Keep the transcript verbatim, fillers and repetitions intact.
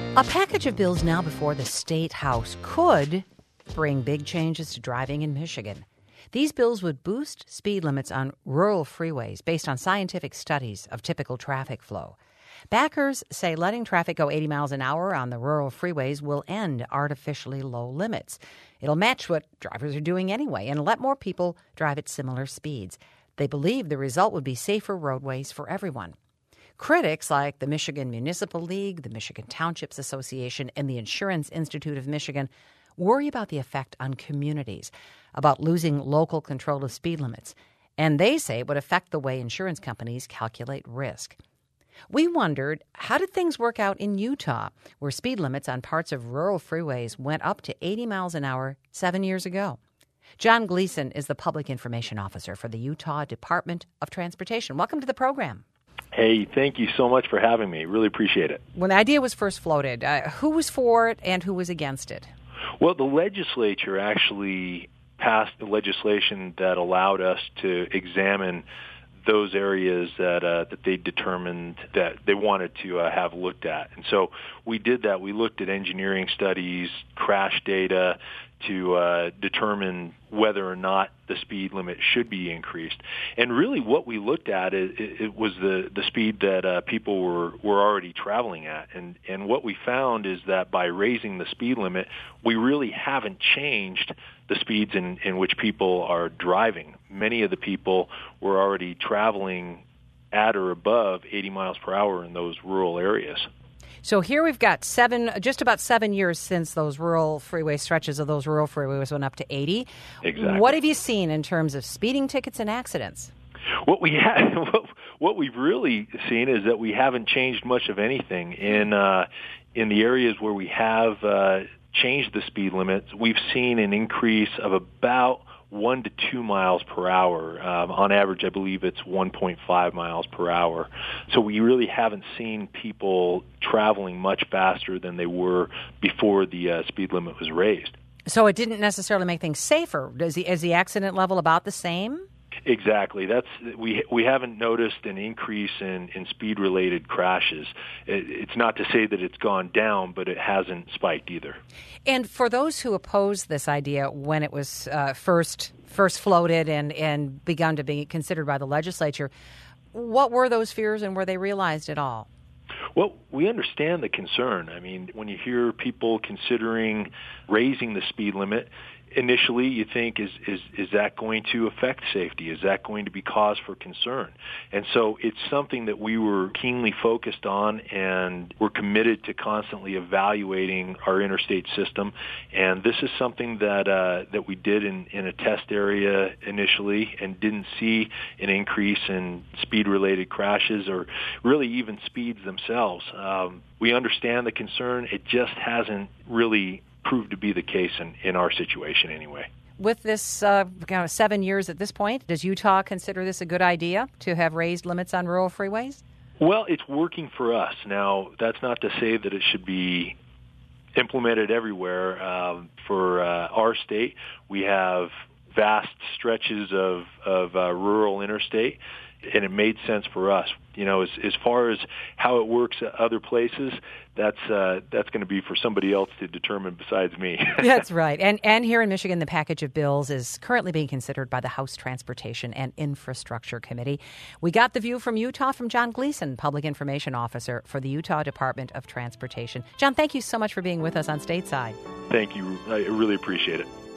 A package of bills now before the State House could bring big changes to driving in Michigan. These bills would boost speed limits on rural freeways based on scientific studies of typical traffic flow. Backers say letting traffic go eighty miles an hour on the rural freeways will end artificially low limits. It'll match what drivers are doing anyway and let more people drive at similar speeds. They believe the result would be safer roadways for everyone. Critics like the Michigan Municipal League, the Michigan Townships Association, and the Insurance Institute of Michigan worry about the effect on communities, about losing local control of speed limits, and they say it would affect the way insurance companies calculate risk. We wondered, how did things work out in Utah, where speed limits on parts of rural freeways went up to eighty miles an hour seven years ago? John Gleason is the Public Information Officer for the Utah Department of Transportation. Welcome to the program. Hey, thank you so much for having me. Really appreciate it. When the idea was first floated, uh, who was for it and who was against it? Well, the legislature actually passed the legislation that allowed us to examine those areas that uh, that they determined that they wanted to uh, have looked at. And so we did that. We looked at engineering studies, crash data, to uh, determine whether or not the speed limit should be increased. And really what we looked at, it, it was the, the speed that uh, people were, were already traveling at. And, and what we found is that by raising the speed limit, we really haven't changed the speeds in, in which people are driving. Many of the people were already traveling at or above eighty miles per hour in those rural areas. So here we've got seven, just about seven years since those rural freeway stretches of those rural freeways went up to eighty. Exactly. What have you seen in terms of speeding tickets and accidents? What we have, what, what we've really seen is that we haven't changed much of anything in uh, in the areas where we have uh, changed the speed limits. We've seen an increase of about one to two miles per hour. Um, on average, I believe it's one point five miles per hour. So we really haven't seen people traveling much faster than they were before the uh, speed limit was raised. So it didn't necessarily make things safer. Is the, is the accident level about the same? Exactly. That's we we haven't noticed an increase in, in speed-related crashes. It, it's not to say that it's gone down, but it hasn't spiked either. And for those who opposed this idea when it was uh, first first floated and, and begun to be considered by the legislature, what were those fears and were they realized at all? Well, we understand the concern. I mean, when you hear people considering raising the speed limit, initially you think, is, is, is that going to affect safety? Is that going to be cause for concern? And so it's something that we were keenly focused on, and we're committed to constantly evaluating our interstate system. And this is something that uh, that we did in, in a test area initially and didn't see an increase in speed-related crashes or really even speeds themselves. Um, we understand the concern. It just hasn't really proved to be the case in, in our situation anyway. With this uh, kind of seven years at this point, does Utah consider this a good idea to have raised limits on rural freeways? Well, it's working for us. Now, that's not to say that it should be implemented everywhere. Um, for uh, our state, we have vast stretches of, of uh, rural interstate, and it made sense for us. You know, as, as far as how it works at other places, that's uh, that's going to be for somebody else to determine besides me. That's right. And and here in Michigan, the package of bills is currently being considered by the House Transportation and Infrastructure Committee. We got the view from Utah from John Gleason, Public Information Officer for the Utah Department of Transportation. John, thank you so much for being with us on Stateside. Thank you. I really appreciate it.